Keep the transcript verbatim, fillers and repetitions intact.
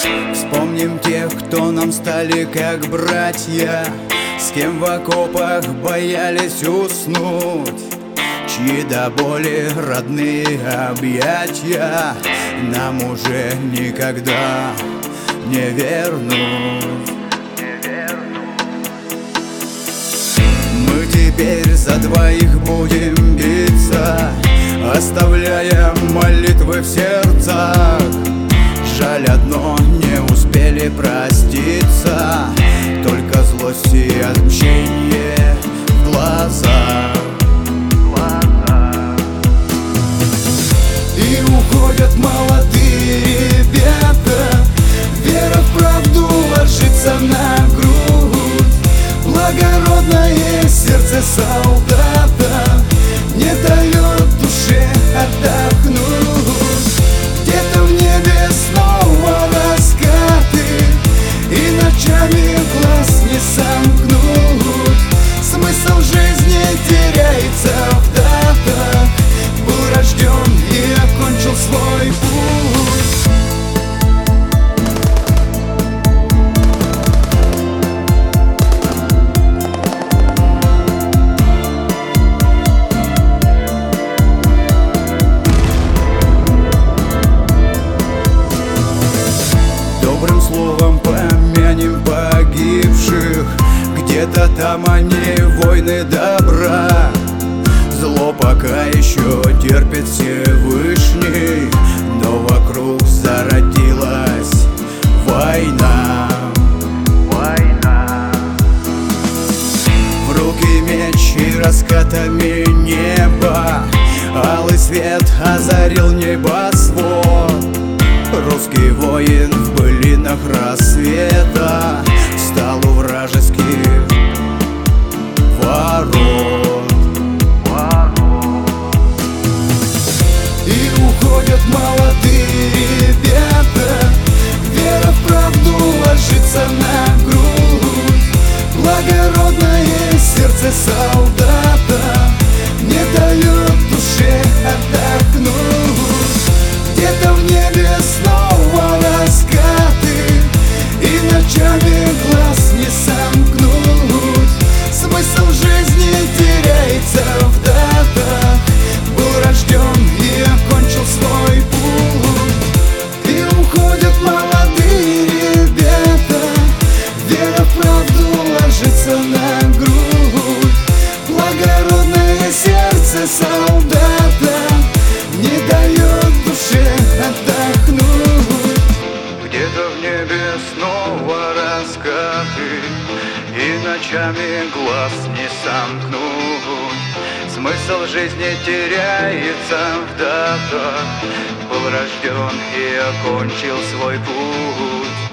Вспомним тех, кто нам стали как братья, с кем в окопах боялись уснуть, чьи до боли родные объятия нам уже никогда не вернуть. Мы теперь за двоих будем биться, оставляя молитвы в сердцах. Жаль одно, не успели проститься, только злость и отмщение в глазах. И уходят молодые ребята, вера в правду ложится на грудь. Благородное сердце солдата не дает душе отдохнуть. Где-то в небе снова раскаты, и ночами глаз не сомкнуть. Смысл жизни теряется в датах, был рожден и окончил свой путь. Добрым словом помянем погибших, где-то там они войны добра. Зло пока еще терпит Всевышний, но вокруг зародилась война. Война. В руки меч и раскатами неба алый свет озарил небосвод. Русский воин в былинах рассвета встал у вражеских ворот. И уходят молодые ребята, вера в правду ложится на грудь. Благородное сердце солдата не дает душе отдохнуть. Где-то в небе снова раскаты, и ночами глаз не сомкнуть. Смысл жизни теряется в датах, был рожден и окончил свой путь. И уходят молодые ребята, вера в правду ложится на грудь. Благородное сердце солдата не дает душе отдохнуть. Где-то в небе снова раскаты, и ночами глаз не сомкнуть. Смысл жизни теряется в датах, был рожден и окончил свой путь.